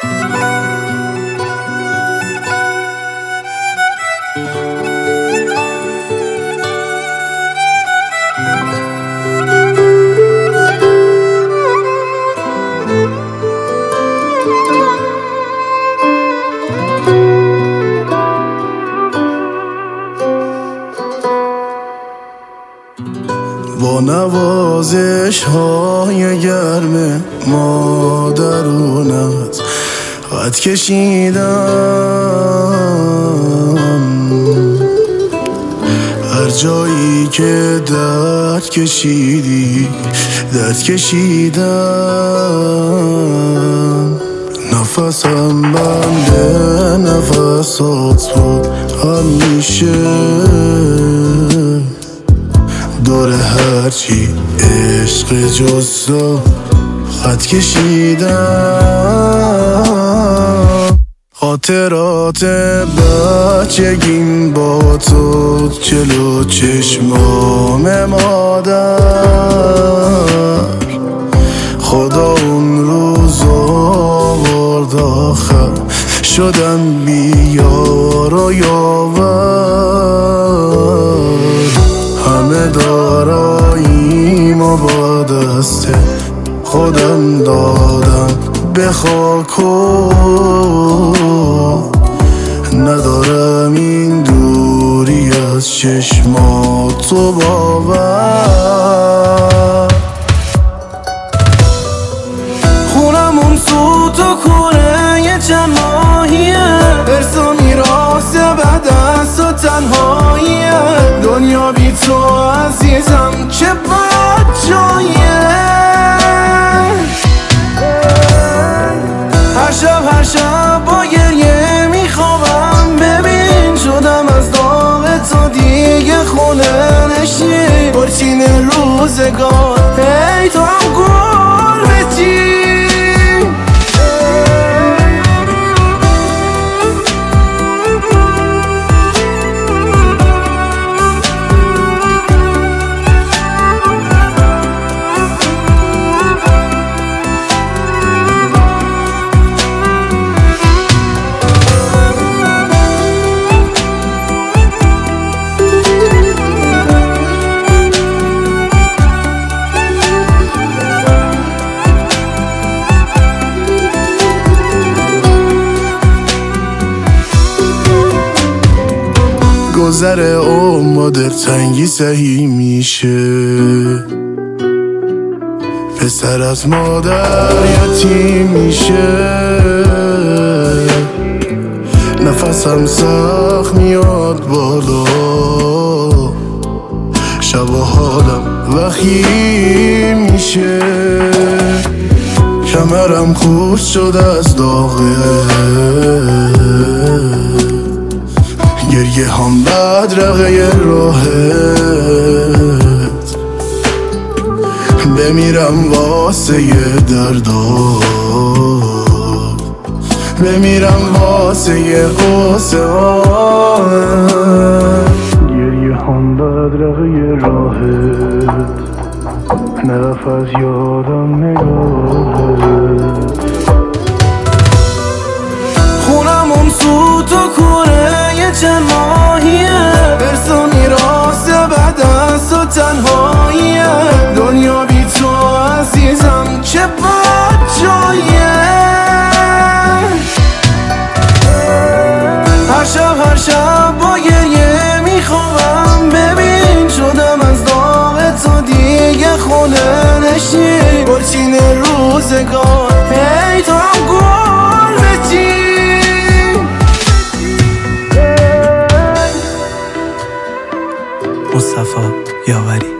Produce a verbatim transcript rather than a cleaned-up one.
با نوازش های گرم مادرونت خط کشیدم، هر جایی که درد کشیدی درد کشیدم. نفسم بنده نفسات بود همیشه، دور هرچی عشق جزا خط کشیدم. خاطرات بچگیم با تو جلو چشمام مادر، خدا اون روز آورد آخر شدم بیار و یاور. همه داراییم و با دست خودم دادم به خاک و ندارم این دوری از چشمات و باور. خونم اون سو تو کنه یه چند ماهیه، ارث و میراث بعد از تو تنهاییه. دنیا بی تو عزیزم چه بد جاییه. هر شب هر شب با گریه میخوابم، ببین شدم از داغ تو دیگه خونه نشین. برچین روزگار ای تو هم گل بچین. گذر عمر دلتنگی سهی میشه، پسر از مادر یتیم میشه. نفسم سخت میاد بالا، شب و حالم وخیم میشه. کمرم خورد شده از داغه، گریه هم بدرقه راهت. بمیرم واسه ی دردا، بمیرم واسه ی قصه. گریه هم بدرقه راهت، نرف از یادم نگاهت. خونم اون سو تو کنه یه چند ماهیه، ارث و میراث بعد از تو تنهاییه. دنیا بی تو عزیزم چه بد جاییه. هر شب هر شب با گریه میخوابم، ببین شدم از داغ تو دیگه خونه نشین. برچین روزگار ای تو هم گل بچین. مصطفی یاوری.